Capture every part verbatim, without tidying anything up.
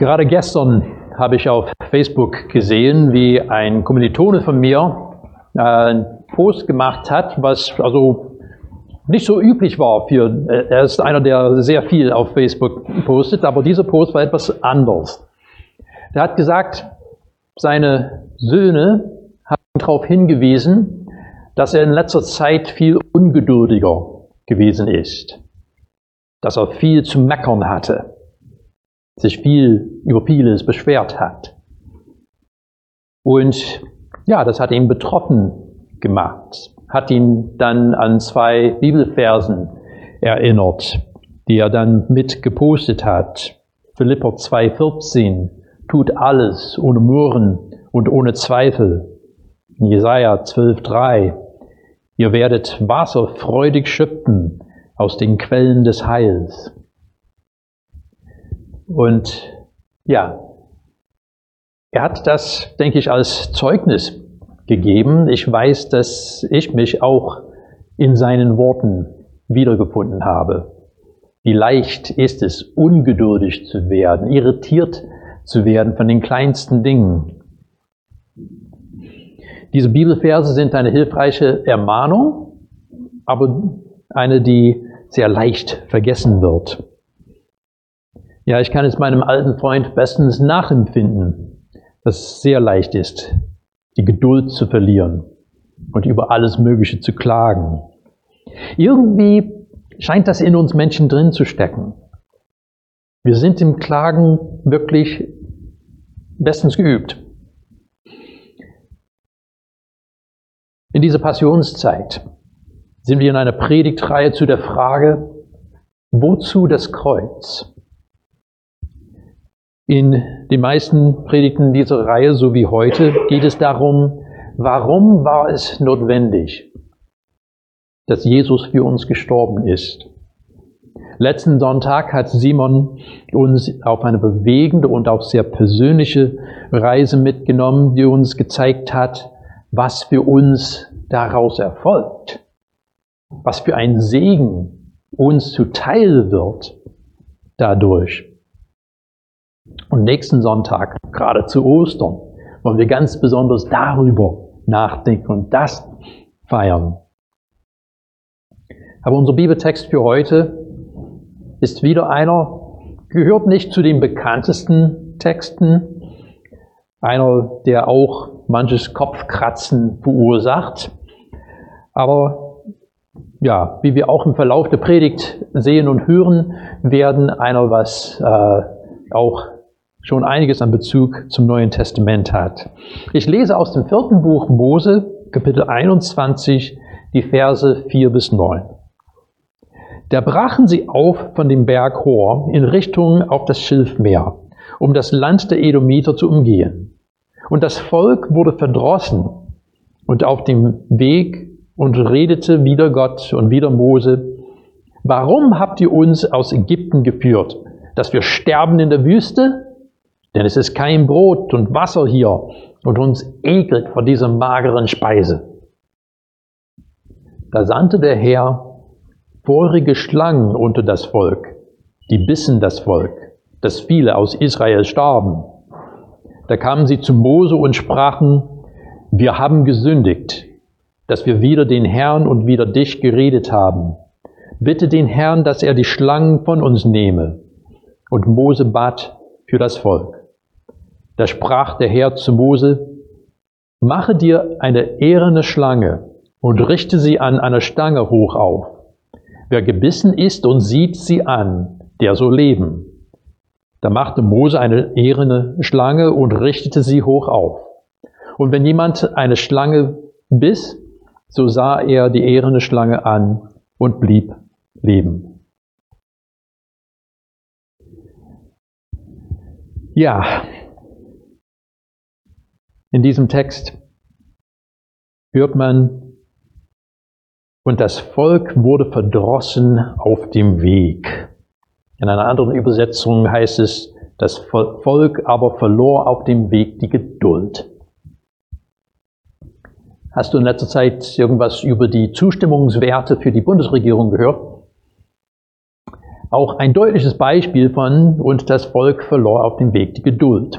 Gerade gestern habe ich auf Facebook gesehen, wie ein Kommilitone von mir äh, einen Post gemacht hat, was also nicht so üblich war für, er ist einer, der sehr viel auf Facebook postet, aber dieser Post war etwas anders. Er hat gesagt, seine Söhne haben darauf hingewiesen, dass er in letzter Zeit viel ungeduldiger gewesen ist, dass er viel zu meckern hatte, sich viel über vieles beschwert hat. Und ja, das hat ihn betroffen gemacht, hat ihn dann an zwei Bibelversen erinnert, die er dann mit gepostet hat. Philipper zwei vierzehn, tut alles ohne Murren und ohne Zweifel. Jesaja zwölf drei, ihr werdet Wasser freudig schöpfen aus den Quellen des Heils. Und ja, er hat das, denke ich, als Zeugnis gegeben. Ich weiß, dass ich mich auch in seinen Worten wiedergefunden habe. Wie leicht ist es, ungeduldig zu werden, irritiert zu werden von den kleinsten Dingen. Diese Bibelverse sind eine hilfreiche Ermahnung, aber eine, die sehr leicht vergessen wird. Ja, ich kann es meinem alten Freund bestens nachempfinden, dass es sehr leicht ist, die Geduld zu verlieren und über alles Mögliche zu klagen. Irgendwie scheint das in uns Menschen drin zu stecken. Wir sind im Klagen wirklich bestens geübt. In dieser Passionszeit sind wir in einer Predigtreihe zu der Frage, wozu das Kreuz? In den meisten Predigten dieser Reihe, so wie heute, geht es darum, warum war es notwendig, dass Jesus für uns gestorben ist. Letzten Sonntag hat Simon uns auf eine bewegende und auch sehr persönliche Reise mitgenommen, die uns gezeigt hat, was für uns daraus erfolgt, was für ein Segen uns zuteil wird dadurch. Und nächsten Sonntag, gerade zu Ostern, wollen wir ganz besonders darüber nachdenken und das feiern. Aber unser Bibeltext für heute ist wieder einer, gehört nicht zu den bekanntesten Texten, einer, der auch manches Kopfkratzen verursacht. Aber ja, wie wir auch im Verlauf der Predigt sehen und hören werden, einer, was äh, auch schon einiges an Bezug zum Neuen Testament hat. Ich lese aus dem vierten Buch Mose, Kapitel einundzwanzig, die Verse vier bis neun. Da brachen sie auf von dem Berg Hor in Richtung auf das Schilfmeer, um das Land der Edomiter zu umgehen. Und das Volk wurde verdrossen und auf dem Weg und redete wider Gott und wider Mose: Warum habt ihr uns aus Ägypten geführt, dass wir sterben in der Wüste? Denn es ist kein Brot und Wasser hier und uns ekelt vor dieser mageren Speise. Da sandte der Herr feurige Schlangen unter das Volk, die bissen das Volk, dass viele aus Israel starben. Da kamen sie zu Mose und sprachen: Wir haben gesündigt, dass wir wider den Herrn und wider dich geredet haben. Bitte den Herrn, dass er die Schlangen von uns nehme. Und Mose bat für das Volk. Da sprach der Herr zu Mose: Mache dir eine eherne Schlange und richte sie an einer Stange hoch auf. Wer gebissen ist und sieht sie an, der soll leben. Da machte Mose eine eherne Schlange und richtete sie hoch auf. Und wenn jemand eine Schlange biss, so sah er die eherne Schlange an und blieb leben. Ja, in diesem Text hört man: Und das Volk wurde verdrossen auf dem Weg. In einer anderen Übersetzung heißt es, das Volk aber verlor auf dem Weg die Geduld. Hast du in letzter Zeit irgendwas über die Zustimmungswerte für die Bundesregierung gehört? auch ein deutliches Beispiel von, und das Volk verlor auf dem Weg die Geduld.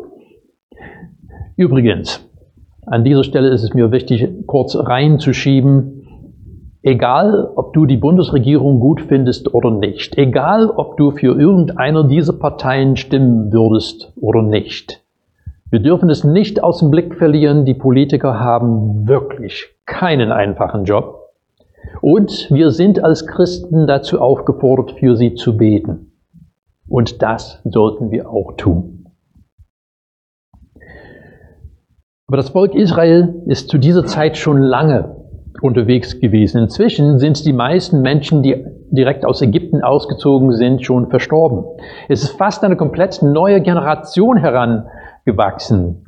Übrigens, an dieser Stelle ist es mir wichtig, kurz reinzuschieben, egal ob du die Bundesregierung gut findest oder nicht, egal ob du für irgendeiner dieser Parteien stimmen würdest oder nicht, wir dürfen es nicht aus dem Blick verlieren, die Politiker haben wirklich keinen einfachen Job. Und wir sind als Christen dazu aufgefordert, für sie zu beten. Und das sollten wir auch tun. Aber das Volk Israel ist zu dieser Zeit schon lange unterwegs gewesen. Inzwischen sind die meisten Menschen, die direkt aus Ägypten ausgezogen sind, schon verstorben. Es ist fast eine komplett neue Generation herangewachsen.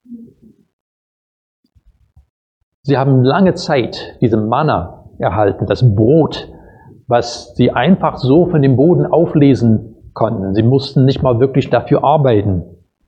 Sie haben lange Zeit diese Manna erhalten, das Brot, was sie einfach so von dem Boden auflesen konnten. Sie mussten nicht mal wirklich dafür arbeiten.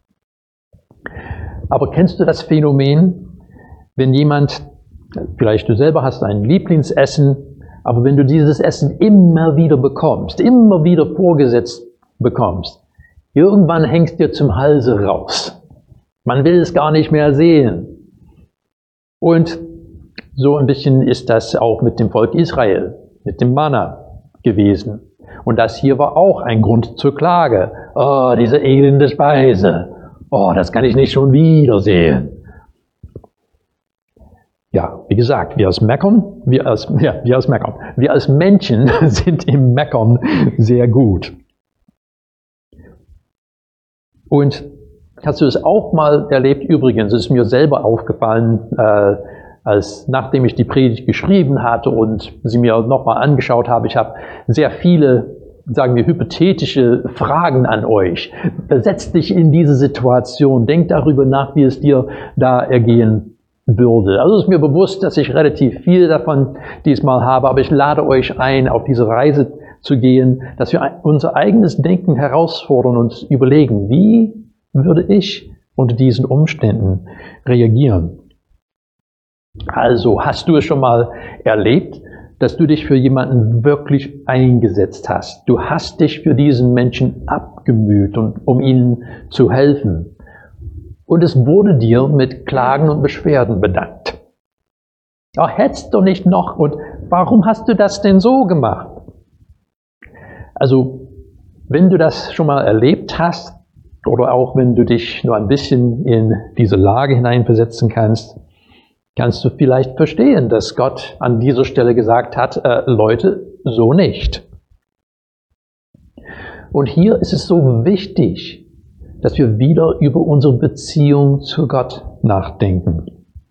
Aber kennst du das Phänomen, wenn jemand, vielleicht du selber hast ein Lieblingsessen, aber wenn du dieses Essen immer wieder bekommst, immer wieder vorgesetzt bekommst, irgendwann hängst dir zum Halse raus. Man will es gar nicht mehr sehen. Und so ein bisschen ist das auch mit dem Volk Israel, mit dem Manna gewesen. Und das hier war auch ein Grund zur Klage. Oh, diese elende Speise. Oh, das kann ich nicht schon wieder sehen. Ja, wie gesagt, wir als Meckern, wir als, ja, wir als Meckern, wir als Menschen sind im Meckern sehr gut. Und hast du es auch mal erlebt? Übrigens, es ist mir selber aufgefallen, äh, als nachdem ich die Predigt geschrieben hatte und sie mir nochmal angeschaut habe, ich habe sehr viele, sagen wir, hypothetische Fragen an euch. Versetz dich in diese Situation, denk darüber nach, wie es dir da ergehen würde. Also es ist mir bewusst, dass ich relativ viel davon diesmal habe, aber ich lade euch ein, auf diese Reise zu gehen, dass wir unser eigenes Denken herausfordern und überlegen, wie würde ich unter diesen Umständen reagieren. Also, hast du es schon mal erlebt, dass du dich für jemanden wirklich eingesetzt hast? Du hast dich für diesen Menschen abgemüht, und, um ihnen zu helfen. Und es wurde dir mit Klagen und Beschwerden bedankt. Ach, hättest du nicht noch? Und warum hast du das denn so gemacht? Also, wenn du das schon mal erlebt hast, oder auch wenn du dich nur ein bisschen in diese Lage hineinversetzen kannst, kannst du vielleicht verstehen, dass Gott an dieser Stelle gesagt hat, äh, Leute, so nicht. Und hier ist es so wichtig, dass wir wieder über unsere Beziehung zu Gott nachdenken.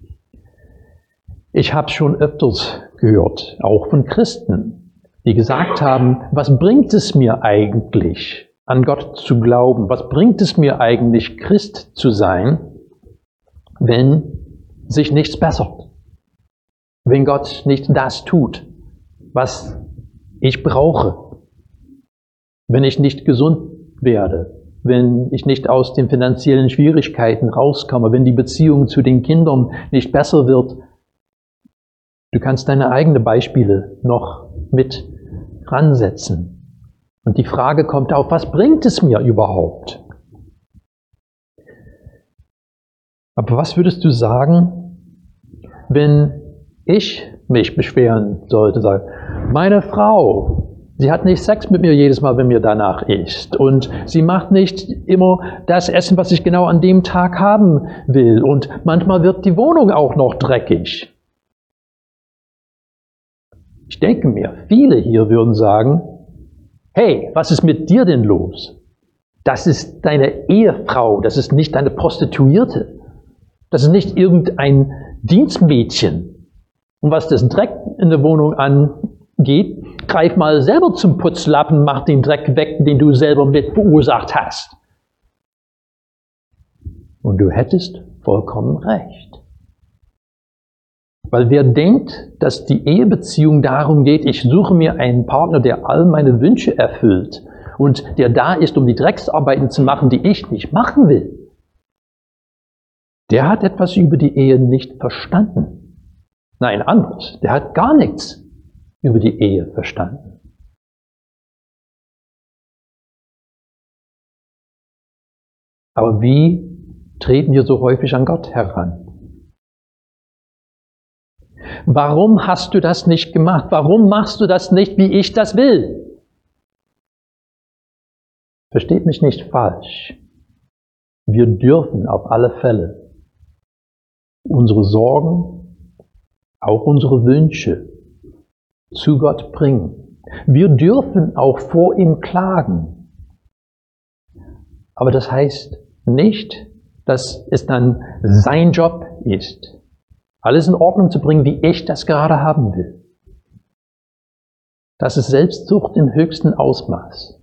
Ich habe schon öfters gehört, auch von Christen, die gesagt haben, was bringt es mir eigentlich, an Gott zu glauben? Was bringt es mir eigentlich, Christ zu sein, wenn sich nichts bessert? Wenn Gott nicht das tut, was ich brauche? Wenn ich nicht gesund werde? Wenn ich nicht aus den finanziellen Schwierigkeiten rauskomme? Wenn die Beziehung zu den Kindern nicht besser wird? Du kannst deine eigenen Beispiele noch mit ransetzen. Und die Frage kommt auf, was bringt es mir überhaupt? Aber was würdest du sagen, wenn ich mich beschweren sollte? Sagen, meine Frau, sie hat nicht Sex mit mir jedes Mal, wenn mir danach ist. Und sie macht nicht immer das Essen, was ich genau an dem Tag haben will. Und manchmal wird die Wohnung auch noch dreckig. Ich denke mir, viele hier würden sagen, hey, was ist mit dir denn los? Das ist deine Ehefrau, das ist nicht deine Prostituierte. Das ist nicht irgendein Dienstmädchen. Und was das Dreck in der Wohnung angeht, greif mal selber zum Putzlappen, mach den Dreck weg, den du selber mit verursacht hast. Und du hättest vollkommen recht. Weil wer denkt, dass die Ehebeziehung darum geht, ich suche mir einen Partner, der all meine Wünsche erfüllt und der da ist, um die Drecksarbeiten zu machen, die ich nicht machen will, der hat etwas über die Ehe nicht verstanden. Nein, anderes. Der hat gar nichts über die Ehe verstanden. Aber wie treten wir so häufig an Gott heran? Warum hast du das nicht gemacht? Warum machst du das nicht, wie ich das will? Versteht mich nicht falsch. Wir dürfen auf alle Fälle unsere Sorgen, auch unsere Wünsche zu Gott bringen. Wir dürfen auch vor ihm klagen. Aber das heißt nicht, dass es dann sein Job ist, alles in Ordnung zu bringen, wie ich das gerade haben will. Das ist Selbstsucht im höchsten Ausmaß.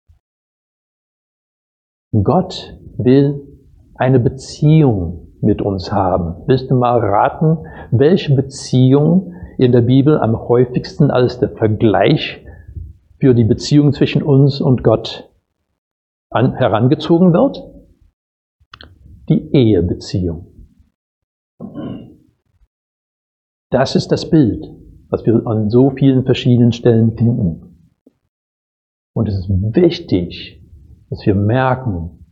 Gott will eine Beziehung mit uns haben. Willst du mal raten, welche Beziehung in der Bibel am häufigsten als der Vergleich für die Beziehung zwischen uns und Gott an, herangezogen wird? Die Ehebeziehung. Das ist das Bild, was wir an so vielen verschiedenen Stellen finden. Und es ist wichtig, dass wir merken,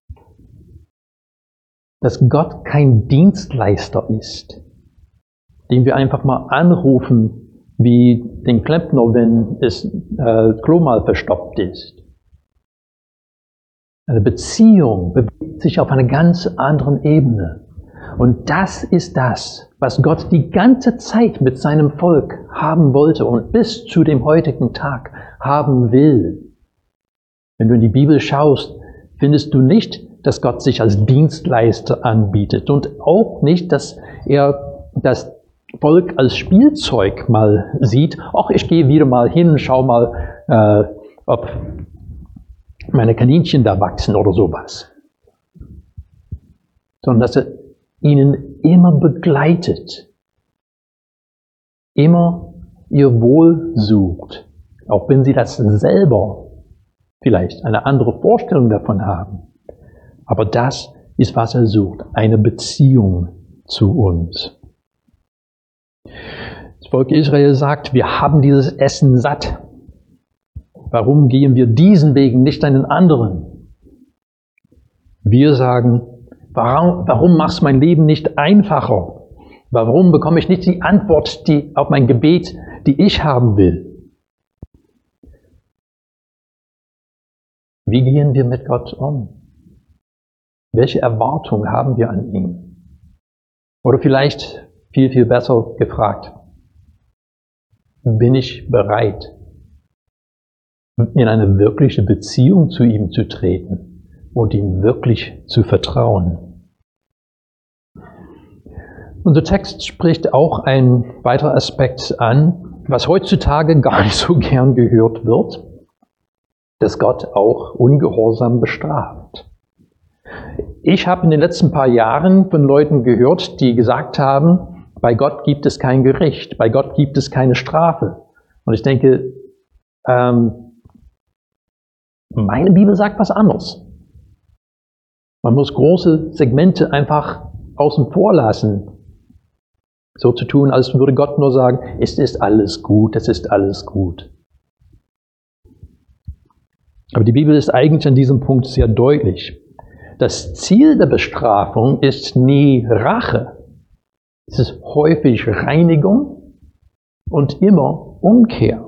dass Gott kein Dienstleister ist, den wir einfach mal anrufen, wie den Klempner, wenn das äh, Klo mal verstopft ist. Eine Beziehung bewegt sich auf einer ganz anderen Ebene. Und das ist das, was Gott die ganze Zeit mit seinem Volk haben wollte und bis zu dem heutigen Tag haben will. Wenn du in die Bibel schaust, findest du nicht, dass Gott sich als Dienstleister anbietet und auch nicht, dass er das Volk als Spielzeug mal sieht. Ach, ich gehe wieder mal hin, schau mal, äh, ob meine Kaninchen da wachsen oder sowas. Sondern dass er ihnen immer begleitet, immer ihr Wohl sucht, auch wenn sie das selber vielleicht eine andere Vorstellung davon haben. Aber das ist, was er sucht, eine Beziehung zu uns. Das Volk Israel sagt, wir haben dieses Essen satt. Warum gehen wir diesen Weg, nicht einen anderen? Wir sagen, warum, warum machst du mein Leben nicht einfacher? Warum bekomme ich nicht die Antwort die, auf mein Gebet, die ich haben will? Wie gehen wir mit Gott um? Welche Erwartung haben wir an ihn? Oder vielleicht viel, viel besser gefragt, bin ich bereit, in eine wirkliche Beziehung zu ihm zu treten und ihm wirklich zu vertrauen? Unser Text spricht auch einen weiteren Aspekt an, was heutzutage gar nicht so gern gehört wird, dass Gott auch Ungehorsam bestraft. Ich habe in den letzten paar Jahren von Leuten gehört, die gesagt haben, bei Gott gibt es kein Gericht, bei Gott gibt es keine Strafe. Und ich denke, ähm, meine Bibel sagt was anderes. Man muss große Segmente einfach außen vor lassen. So zu tun, als würde Gott nur sagen, es ist alles gut, es ist alles gut. Aber die Bibel ist eigentlich an diesem Punkt sehr deutlich. Das Ziel der Bestrafung ist nie Rache. Es ist häufig Reinigung und immer Umkehr.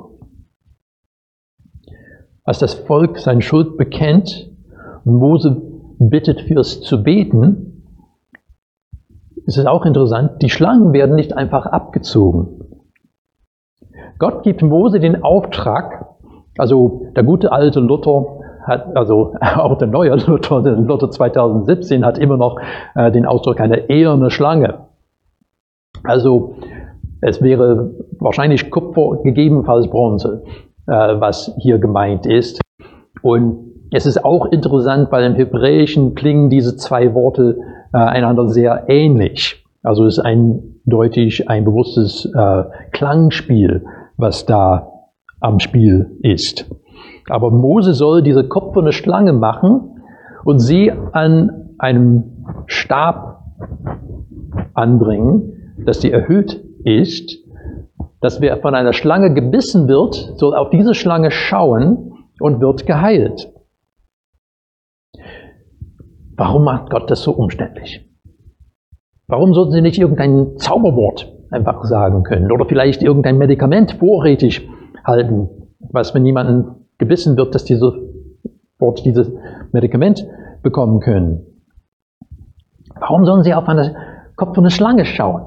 Als das Volk seine Schuld bekennt und Mose bittet, fürs zu beten, ist es auch interessant, die Schlangen werden nicht einfach abgezogen. Gott gibt Mose den Auftrag, also der gute alte Luther hat, also auch der neue Luther, der Luther zwanzig siebzehn hat immer noch äh, den Ausdruck eine eherne Schlange. Also es wäre wahrscheinlich Kupfer, gegebenenfalls Bronze, äh, was hier gemeint ist. Und es ist auch interessant, weil im Hebräischen klingen diese zwei Worte äh, einander sehr ähnlich. Also es ist eindeutig ein bewusstes äh, Klangspiel, was da am Spiel ist. Aber Mose soll diese kupferne Schlange machen und sie an einem Stab anbringen, dass sie erhöht ist, dass wer von einer Schlange gebissen wird, soll auf diese Schlange schauen und wird geheilt. Warum macht Gott das so umständlich? Warum sollten Sie nicht irgendein Zauberwort einfach sagen können oder vielleicht irgendein Medikament vorrätig halten, was, wenn jemandem gewissen wird, dass diese Wort dieses Medikament bekommen können? Warum sollen Sie auf einen Kopf von einer Schlange schauen?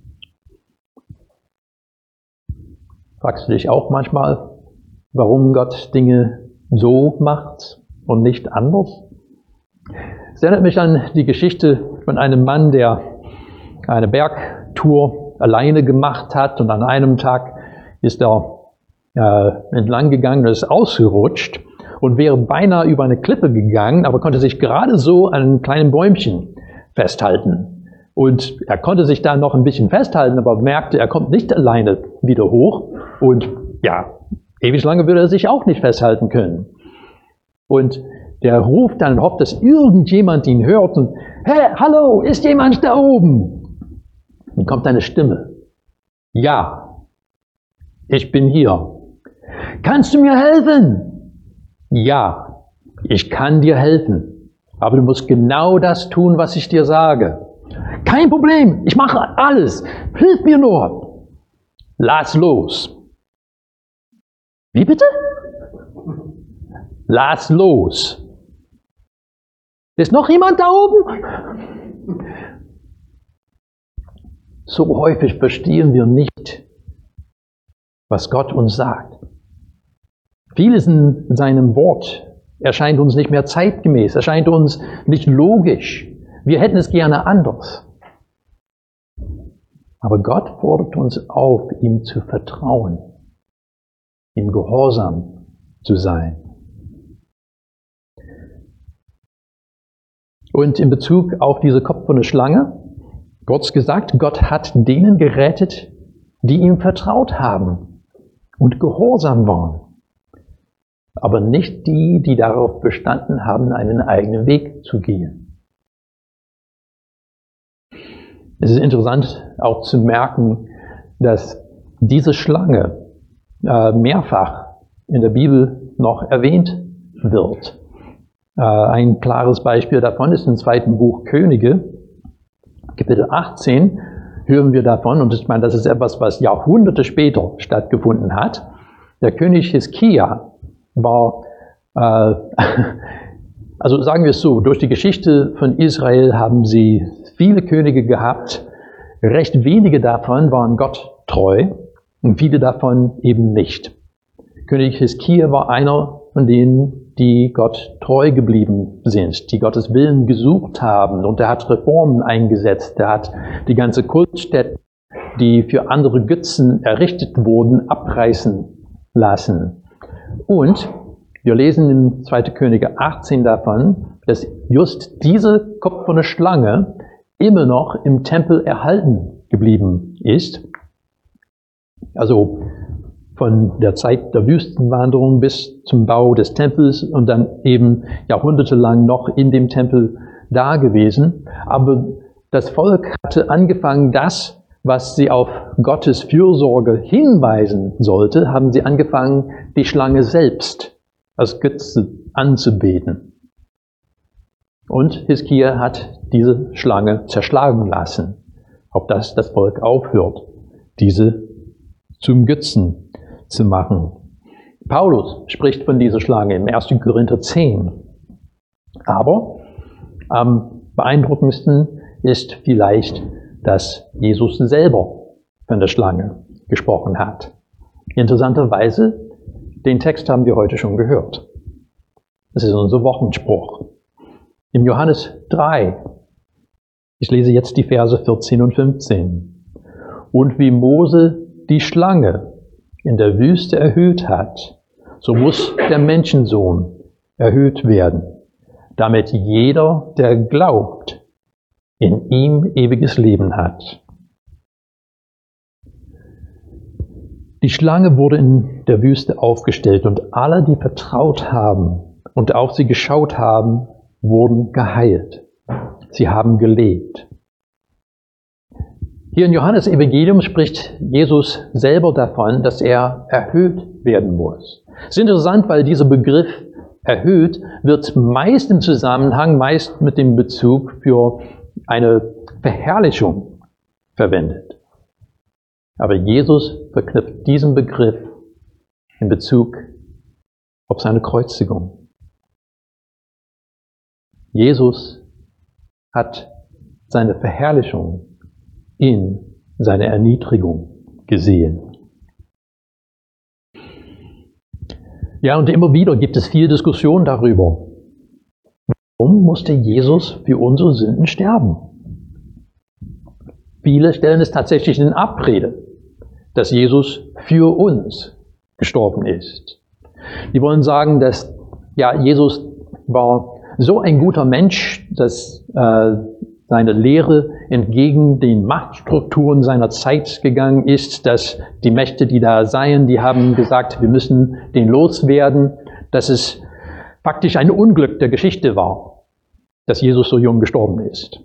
Fragst du dich auch manchmal, warum Gott Dinge so macht und nicht anders? Es erinnert mich an die Geschichte von einem Mann, der eine Bergtour alleine gemacht hat und an einem Tag ist er äh, entlang gegangen und ist ausgerutscht und wäre beinahe über eine Klippe gegangen, aber konnte sich gerade so an einem kleinen Bäumchen festhalten. Und er konnte sich da noch ein bisschen festhalten, aber merkte, er kommt nicht alleine wieder hoch und ja, ewig lange würde er sich auch nicht festhalten können. Und der ruft dann und hofft, dass irgendjemand ihn hört und hey, hallo, ist jemand da oben? Dann kommt eine Stimme. Ja, ich bin hier. Kannst du mir helfen? Ja, ich kann dir helfen. Aber du musst genau das tun, was ich dir sage. Kein Problem, ich mache alles. Hilf mir nur. Lass los. Wie bitte? Lass los. Ist noch jemand da oben? So häufig verstehen wir nicht, was Gott uns sagt. Vieles in seinem Wort erscheint uns nicht mehr zeitgemäß, erscheint uns nicht logisch. Wir hätten es gerne anders. Aber Gott fordert uns auf, ihm zu vertrauen, ihm gehorsam zu sein. Und in Bezug auf diese Kopf von der Schlange, Gott gesagt, Gott hat denen gerettet, die ihm vertraut haben und gehorsam waren. Aber nicht die, die darauf bestanden haben, einen eigenen Weg zu gehen. Es ist interessant auch zu merken, dass diese Schlange äh, mehrfach in der Bibel noch erwähnt wird. Ein klares Beispiel davon ist im zweiten Buch Könige, Kapitel achtzehn, hören wir davon, und ich meine, das ist etwas, was Jahrhunderte später stattgefunden hat. Der König Hiskia war, äh, also sagen wir es so, durch die Geschichte von Israel haben sie viele Könige gehabt, recht wenige davon waren Gott treu und viele davon eben nicht. König Hiskia war einer von denen, die Gott treu geblieben sind, die Gottes Willen gesucht haben. Und er hat Reformen eingesetzt. Er hat die ganze Kultstätten, die für andere Götzen errichtet wurden, abreißen lassen. Und wir lesen in zweiten Könige achtzehn davon, dass just diese Kopf von der Schlange immer noch im Tempel erhalten geblieben ist. Also von der Zeit der Wüstenwanderung bis zum Bau des Tempels und dann eben jahrhundertelang noch in dem Tempel da gewesen. Aber das Volk hatte angefangen, das, was sie auf Gottes Fürsorge hinweisen sollte, haben sie angefangen, die Schlange selbst als Götze anzubeten. Und Hiskia hat diese Schlange zerschlagen lassen, auf dass das Volk aufhört, diese zum Götzen zu machen. Paulus spricht von dieser Schlange im ersten Korinther zehn. Aber am beeindruckendsten ist vielleicht, dass Jesus selber von der Schlange gesprochen hat. Interessanterweise, den Text haben wir heute schon gehört. Das ist unser Wochenspruch. Im Johannes drei, ich lese jetzt die Verse vierzehn und fünfzehn. Und wie Mose die Schlange in der Wüste erhöht hat, so muss der Menschensohn erhöht werden, damit jeder, der glaubt, in ihm ewiges Leben hat. Die Schlange wurde in der Wüste aufgestellt und alle, die vertraut haben und auf sie geschaut haben, wurden geheilt. Sie haben gelebt. Hier in Johannes Evangelium spricht Jesus selber davon, dass er erhöht werden muss. Es ist interessant, weil dieser Begriff erhöht, wird meist im Zusammenhang, meist mit dem Bezug für eine Verherrlichung verwendet. Aber Jesus verknüpft diesen Begriff in Bezug auf seine Kreuzigung. Jesus hat seine Verherrlichung in seiner Erniedrigung gesehen. Ja, und immer wieder gibt es viel Diskussion darüber. Warum musste Jesus für unsere Sünden sterben? Viele stellen es tatsächlich in Abrede, dass Jesus für uns gestorben ist. Die wollen sagen, dass ja, Jesus war so ein guter Mensch, dass äh, seine Lehre entgegen den Machtstrukturen seiner Zeit gegangen ist, dass die Mächte, die da seien, die haben gesagt, wir müssen den loswerden, dass es faktisch ein Unglück der Geschichte war, dass Jesus so jung gestorben ist.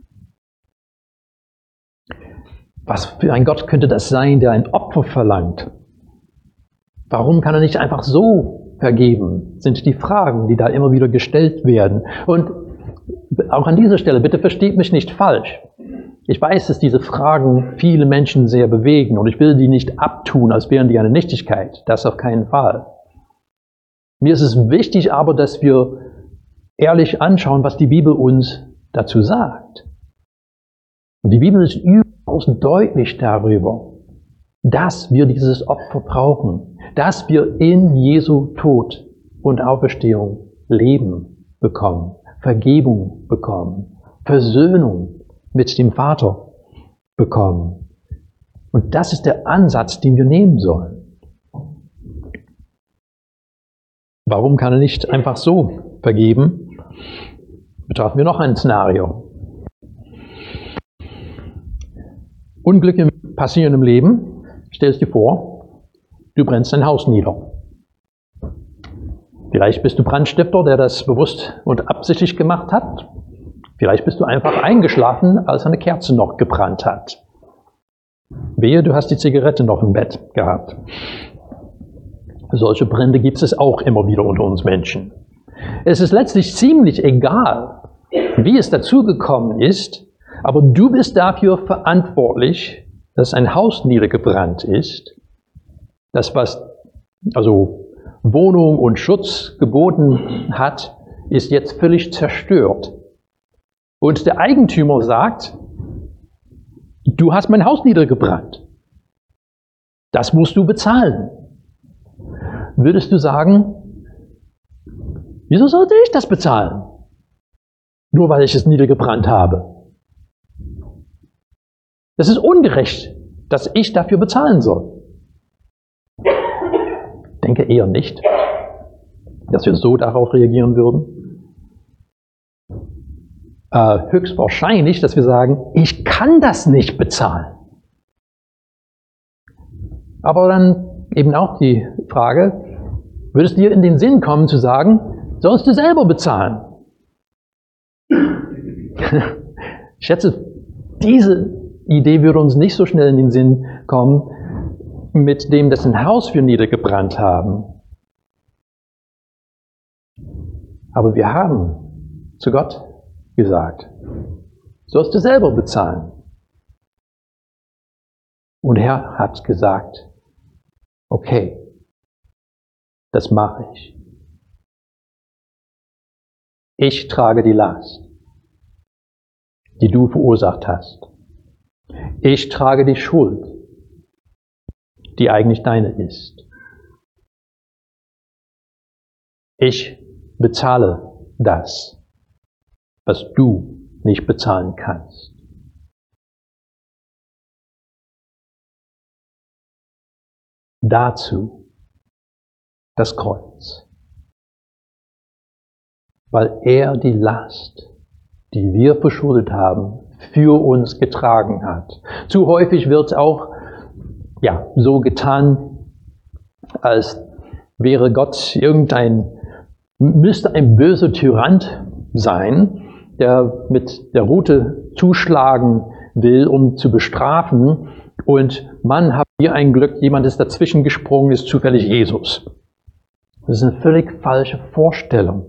Was für ein Gott könnte das sein, der ein Opfer verlangt? Warum kann er nicht einfach so vergeben? Sind die Fragen, die da immer wieder gestellt werden. Und auch an dieser Stelle, bitte versteht mich nicht falsch. Ich weiß, dass diese Fragen viele Menschen sehr bewegen und ich will die nicht abtun, als wären die eine Nichtigkeit. Das auf keinen Fall. Mir ist es wichtig aber, dass wir ehrlich anschauen, was die Bibel uns dazu sagt. Und die Bibel ist überaus deutlich darüber, dass wir dieses Opfer brauchen, dass wir in Jesu Tod und Auferstehung Leben bekommen, Vergebung bekommen, Versöhnung mit dem Vater bekommen. Und das ist der Ansatz, den wir nehmen sollen. Warum kann er nicht einfach so vergeben? Betrachten wir noch ein Szenario. Unglücke passieren im Leben. Stell dir vor, du brennst dein Haus nieder. Vielleicht bist du Brandstifter, der das bewusst und absichtlich gemacht hat. Vielleicht bist du einfach eingeschlafen, als eine Kerze noch gebrannt hat. Wehe, du hast die Zigarette noch im Bett gehabt. Solche Brände gibt es auch immer wieder unter uns Menschen. Es ist letztlich ziemlich egal, wie es dazu gekommen ist, aber du bist dafür verantwortlich, dass ein Haus niedergebrannt ist. Das, was also Wohnung und Schutz geboten hat, ist jetzt völlig zerstört. Und der Eigentümer sagt, du hast mein Haus niedergebrannt. Das musst du bezahlen. Würdest du sagen, wieso sollte ich das bezahlen? Nur weil ich es niedergebrannt habe. Das ist ungerecht, dass ich dafür bezahlen soll. Ich denke eher nicht, dass wir so darauf reagieren würden. Äh, höchstwahrscheinlich, dass wir sagen, ich kann das nicht bezahlen. Aber dann eben auch die Frage, würde es dir in den Sinn kommen zu sagen, sollst du selber bezahlen? Ich schätze, diese Idee würde uns nicht so schnell in den Sinn kommen, mit dem, dessen Haus wir niedergebrannt haben. Aber wir haben zu Gott gesagt, sollst du selber bezahlen. Und er hat gesagt, okay, das mache ich. Ich trage die Last, die du verursacht hast. Ich trage die Schuld, die eigentlich deine ist. Ich bezahle das, was du nicht bezahlen kannst. Dazu das Kreuz. Weil er die Last, die wir verschuldet haben, für uns getragen hat. Zu häufig wird auch ja, so getan, als wäre Gott irgendein, müsste ein böser Tyrant sein, der mit der Rute zuschlagen will, um zu bestrafen. Und Mann, habt ihr ein Glück, jemand ist dazwischen gesprungen, ist zufällig Jesus. Das ist eine völlig falsche Vorstellung.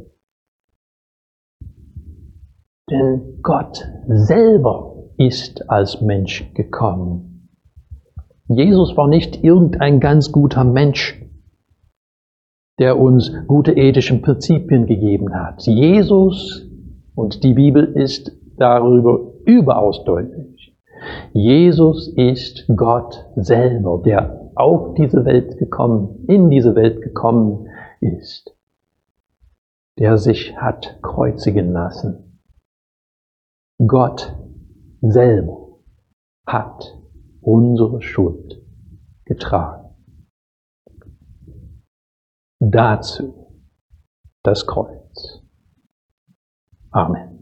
Denn Gott selber ist als Mensch gekommen. Jesus war nicht irgendein ganz guter Mensch, der uns gute ethische Prinzipien gegeben hat. Jesus, und die Bibel ist darüber überaus deutlich, Jesus ist Gott selber, der auf diese Welt gekommen, in diese Welt gekommen ist, der sich hat kreuzigen lassen. Gott selber hat unsere Schuld getragen. Dazu das Kreuz. Amen.